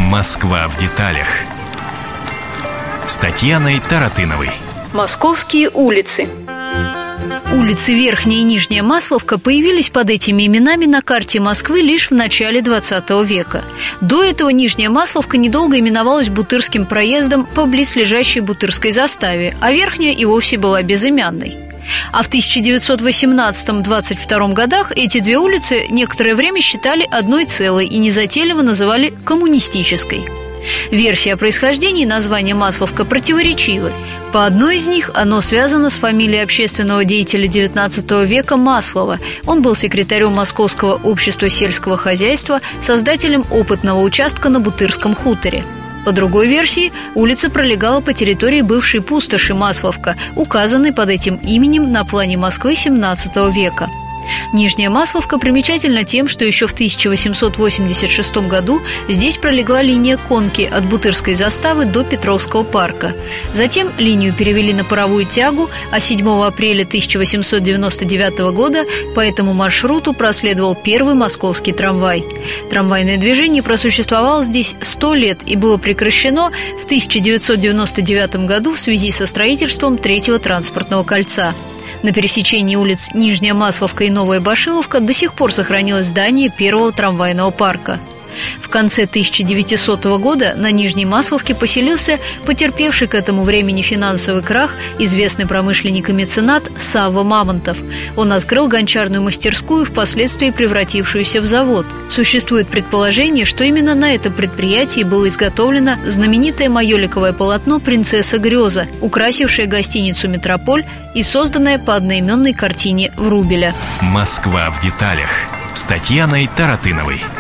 Москва в деталях. С Татьяной Таратыновой. Московские улицы. Улицы Верхняя и Нижняя Масловка появились под этими именами на карте Москвы лишь в начале 20 века. До этого Нижняя Масловка недолго именовалась Бутырским проездом по близлежащей Бутырской заставе, а Верхняя и вовсе была безымянной. А в 1918-22 годах эти две улицы некоторое время считали одной целой и незатейливо называли коммунистической. Версия о происхождении названия Масловка противоречивы. По одной из них оно связано с фамилией общественного деятеля XIX века Маслова. Он был секретарем Московского общества сельского хозяйства, создателем опытного участка на Бутырском хуторе. По другой версии, улица пролегала по территории бывшей пустоши Масловка, указанной под этим именем на плане Москвы XVII века. Нижняя Масловка примечательна тем, что еще в 1886 году здесь пролегла линия конки от Бутырской заставы до Петровского парка. Затем линию перевели на паровую тягу, а 7 апреля 1899 года по этому маршруту проследовал первый московский трамвай. Трамвайное движение просуществовало здесь 100 лет и было прекращено в 1999 году в связи со строительством третьего транспортного кольца. На пересечении улиц Нижняя Масловка и Новая Башиловка до сих пор сохранилось здание первого трамвайного парка. В конце 1900 года на Нижней Масловке поселился потерпевший к этому времени финансовый крах известный промышленник и меценат Савва Мамонтов. Он открыл гончарную мастерскую, впоследствии превратившуюся в завод. Существует предположение, что именно на этом предприятии было изготовлено знаменитое майоликовое полотно «Принцесса Греза», украсившее гостиницу «Метрополь» и созданное по одноименной картине Врубеля. Москва в деталях. С Татьяной Таратыновой.